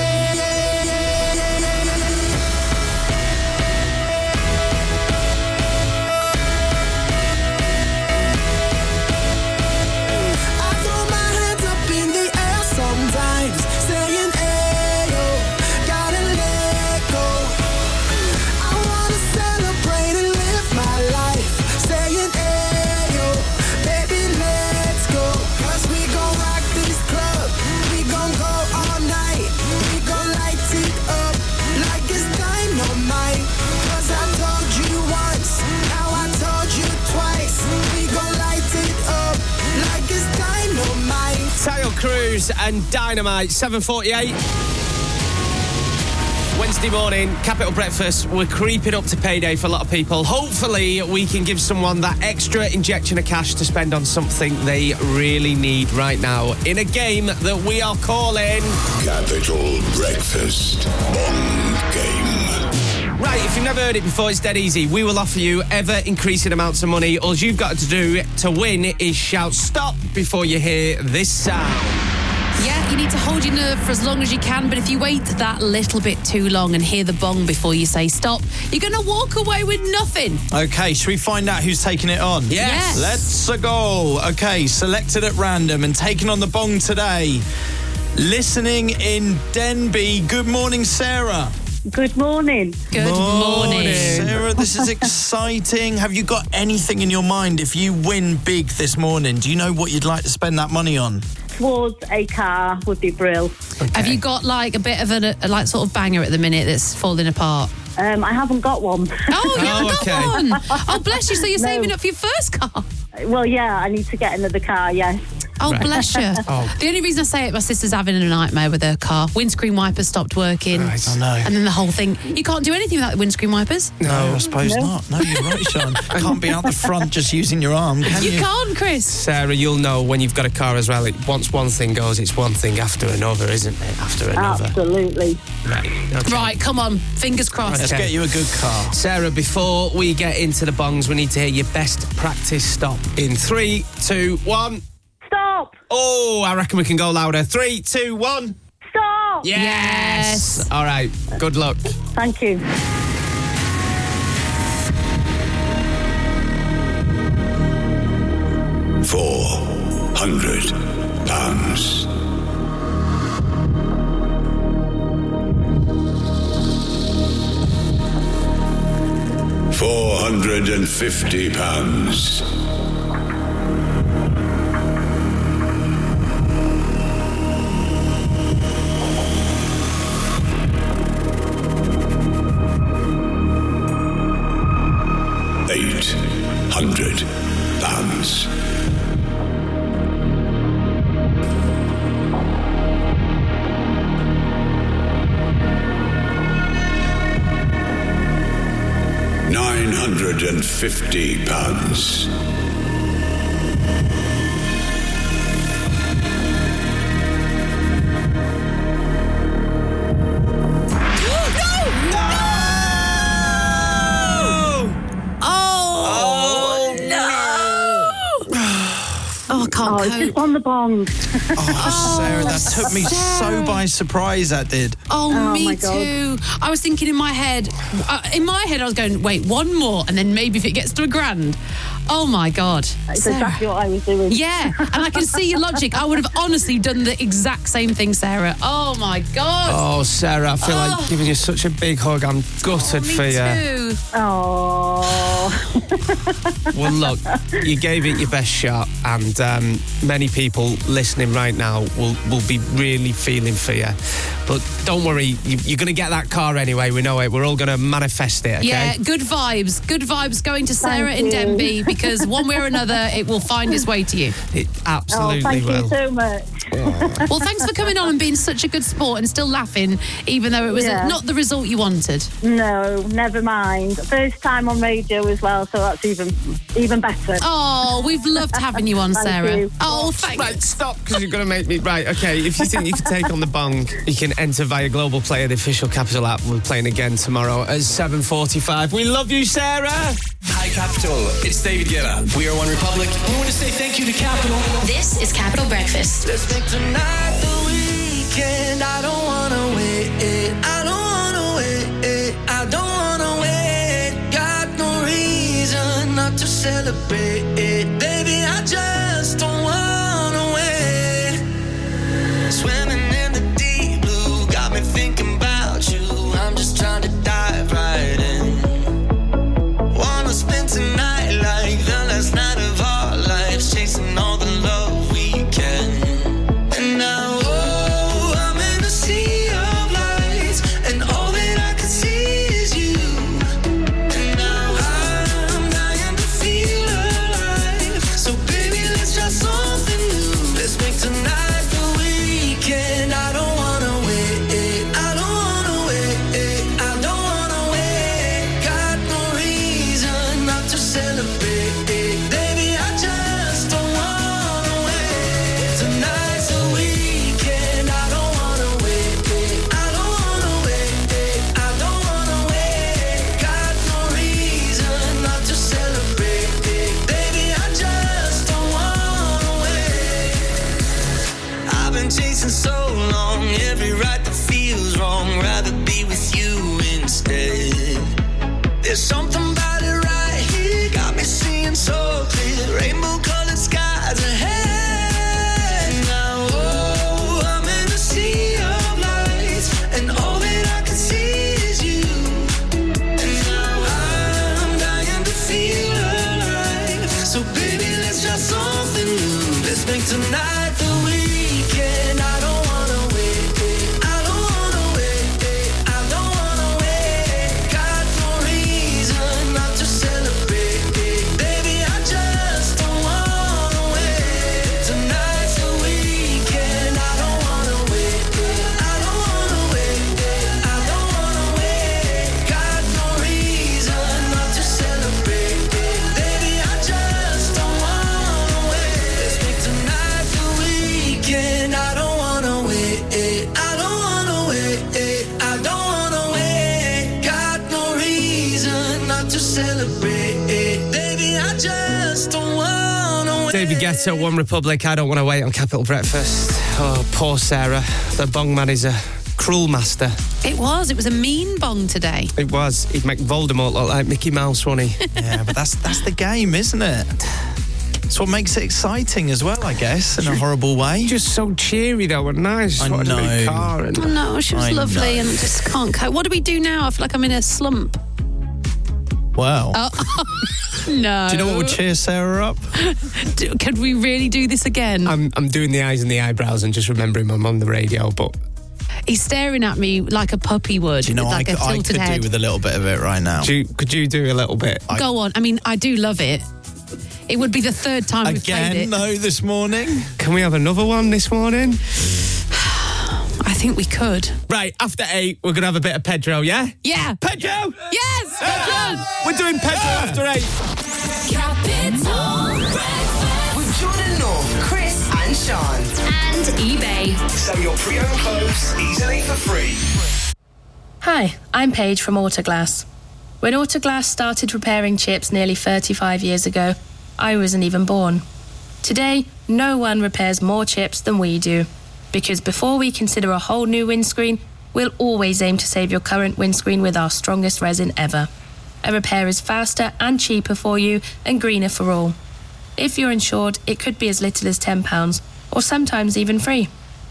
I throw my hands up in the air sometimes, saying, ayo, gotta let go. I wanna celebrate and live my life, saying, ayo, baby, let's go. 'Cause we gon' rock this club, we gon' go all night, we gon' light it up like it's dynamite. 'Cause I told you once, now I told you twice, we gon' light it up like it's dynamite. Tayo Cruz and Dynamite, 7:48. Wednesday morning, Capital Breakfast. We're creeping up to payday for a lot of people. Hopefully, we can give someone that extra injection of cash to spend on something they really need right now in a game that we are calling Capital Breakfast Bond Game. Right, if you've never heard it before, it's dead easy. We will offer you ever-increasing amounts of money. All you've got to do to win is shout stop before you hear this sound. Yeah, you need to hold your nerve for as long as you can, but if you wait that little bit too long and hear the bong before you say stop, you're going to walk away with nothing. Okay, should we find out who's taking it on? Yes. Let's go. Okay, selected at random and taking on the bong today. Listening in Denbigh. Good morning, Sarah. Good morning. Good morning. Sarah, this is exciting. Have you got anything in your mind? If you win big this morning, do you know what you'd like to spend that money on? Towards a car would be brilliant. Have you got like a bit of a like sort of banger at the minute that's falling apart? I haven't got one. Oh, you haven't got one? Oh, bless you. So you're saving up for your first car? Well, yeah, I need to get another car, yes. Oh, bless you. The only reason I say it, my sister's having a nightmare with her car. Windscreen wipers stopped working. Right, I know. And then the whole thing. You can't do anything without the windscreen wipers. No, I suppose not. No, you're right, Sean. Can't be out the front just using your arm, can you? You can't, Chris. Sarah, you'll know when you've got a car as well. Once one thing goes, it's one thing after another, isn't it? After another. Absolutely. Right, okay. Right, come on. Fingers crossed. Let's get you a good car. Sarah, before we get into the bongs, we need to hear your best practice stop. In 3, 2, 1. Stop! Oh, I reckon we can go louder. 3, 2, 1. Stop! Yes! All right, good luck. Thank you. £400. £450. £800. £950. Oh, it's just on the bong. Oh, Sarah, that took me so by surprise, that did. Oh, me my God. too. I was thinking in my head, I was going, wait, one more, and then maybe if it gets to £1,000. Oh, my God. That's Sarah. exactly what I was doing. Yeah, and I can see your logic. I would have honestly done the exact same thing, Sarah. Oh, my God. Oh, Sarah, I feel like giving you such a big hug. I'm gutted for you. Too. Oh. Well, look, you gave it your best shot, and many people listening right now will be really feeling for you. But don't worry, you're going to get that car anyway. We know it. We're all going to manifest it, okay? Yeah, good vibes. Good vibes going to Sarah in Denbigh, because one way or another, it will find its way to you. It absolutely thank will. you so much. Well, thanks for coming on and being such a good sport and still laughing, even though it was not the result you wanted. No, never mind. First time on radio as well, so that's even better. Oh, we've loved having you on, Thank Sarah. you. Oh, thanks. Right, stop, because you're going to make me... Right, okay, if you think you can take on the bong, you can enter via Global Player, the official Capital app. We're playing again tomorrow at 7:45. We love you, Sarah! Hi, Capital. It's David Guetta. We are One Republic. We want to say thank you to Capital. This is Capital Breakfast. Let's make tonight the weekend. I don't wanna wait. I don't wanna wait. I don't wanna wait. Got no reason not to celebrate. Baby, I just don't wanna wait. Swimming in the deep blue, got me thinking about you. I'm just trying to dive right in. Wanna spend tonight like the last night of our lives, chasing all the love we can. And now, I'm in a sea of lights, and all that I can see is you. And now I'm dying to feel alive. So baby, let's try something new. Let's make tonight the weekend. I got something new. Let's make tonight the weekend. I don't wanna wait. I don't wanna wait. I don't wanna wait. Got no reason not to celebrate. Baby, I just don't wanna wait. Tonight's the weekend. I don't wanna wait. I don't wanna wait. I don't wanna wait. Got no reason not to celebrate. Baby, I just don't wanna wait. Let's make tonight the weekend. I don't wanna wait. I don't wanna wait. I don't wanna wait. Got no reason not to celebrate. Baby, I just don't wanna wait. David Guetta, One Republic, I Don't Want to Wait on Capital Breakfast. Oh, poor Sarah. The bong man is a cruel master. It was a mean bong today. It was. He'd make Voldemort look like Mickey Mouse, wouldn't he? Yeah, but that's the game, isn't it? It's what makes it exciting as well, I guess, in a horrible way. Just so cheery, though, and nice. I What a know. new car and... Oh no, she was I lovely know. and I just can't cope. What do we do now? I feel like I'm in a slump. Wow. Oh, no. Do you know what would cheer Sarah up? Could we really do this again? I'm doing the eyes and the eyebrows and just remembering I'm on the radio, but... He's staring at me like a puppy would. Do you know like I a could tilted head. do with a little bit of it right now? Could you do a little bit? Go on. I mean, I do love it. It would be the third time we've played Again, it. though, this morning? Can we have another one this morning? I think we could. Right, after 8, we're going to have a bit of Pedro, yeah? Yeah. Pedro! Yes, Pedro! We're doing Pedro after 8. Capital Breakfast. With Jordan North, Chris and Sean. And eBay. Sell your pre-owned clothes easily for free. Hi, I'm Paige from Autoglass. When Autoglass started repairing chips nearly 35 years ago, I wasn't even born. Today, no one repairs more chips than we do. Because before we consider a whole new windscreen, we'll always aim to save your current windscreen with our strongest resin ever. A repair is faster and cheaper for you and greener for all. If you're insured, it could be as little as £10 or sometimes even free.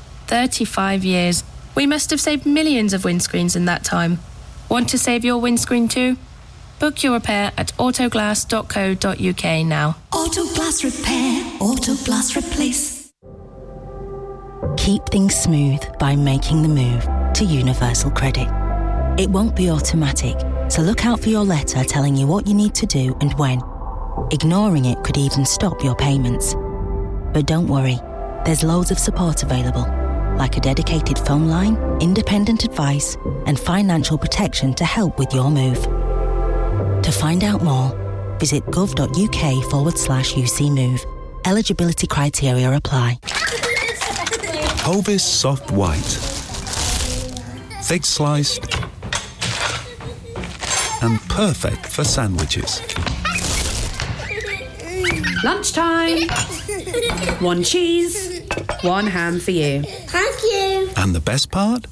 35 years. We must have saved millions of windscreens in that time. Want to save your windscreen too? Book your repair at autoglass.co.uk now. Autoglass repair, Autoglass replace. Keep things smooth by making the move to Universal Credit. It won't be automatic, so look out for your letter telling you what you need to do and when. Ignoring it could even stop your payments. But don't worry, there's loads of support available, like a dedicated phone line, independent advice, and financial protection to help with your move. To find out more, visit gov.uk/UC Move. Eligibility criteria apply. Hovis Soft White. Thick sliced and perfect for sandwiches. Lunchtime. 1 cheese, 1 ham for you. Thank you. And the best part?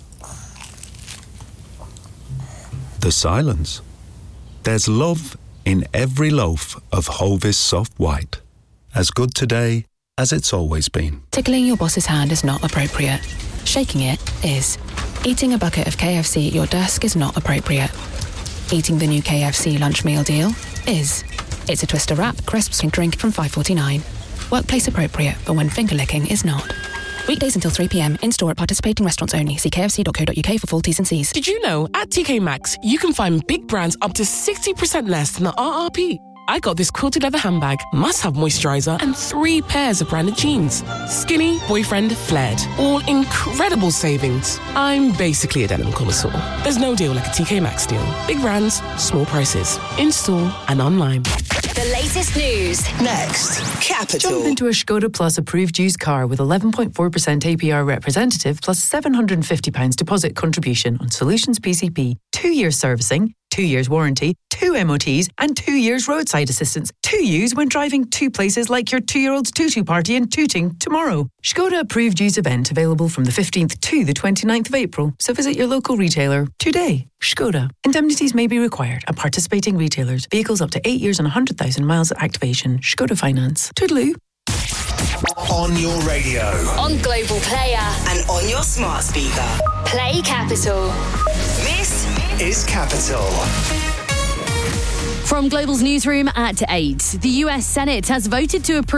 The silence. There's love in every loaf of Hovis Soft White. As good today as it's always been. Tickling your boss's hand is not appropriate. Shaking it is. Eating a bucket of KFC at your desk is not appropriate. Eating the new KFC lunch meal deal is. It's a Twister wrap, crisps and drink from $5.49. Workplace appropriate, but when finger licking is not. Weekdays until 3 p.m. In-store at participating restaurants only. See kfc.co.uk for full T's and C's. Did you know at TK Maxx, you can find big brands up to 60% less than the RRP? I got this quilted leather handbag, must-have moisturizer, and 3 pairs of branded jeans. Skinny, boyfriend, flared. All incredible savings. I'm basically a denim connoisseur. There's no deal like a TK Maxx deal. Big brands, small prices. In-store and online. The latest news. Next, Capital. Jump into a Skoda Plus approved used car with 11.4% APR representative plus £750 deposit contribution on Solutions PCP. 2 years servicing, 2 years warranty, 2 MOTs and 2 years roadside assistance. To use when driving to places like your 2-year-old's tutu party in Tooting tomorrow. Skoda approved used event available from the 15th to the 29th of April. So visit your local retailer today. Skoda. Indemnities may be required at participating retailers. Vehicles up to 8 years and 100,000 miles at activation. Skoda Finance. Toodaloo. On your radio. On Global Player. And on your smart speaker. Play Capital. This is Capital. From Global's newsroom at 8, the US Senate has voted to approve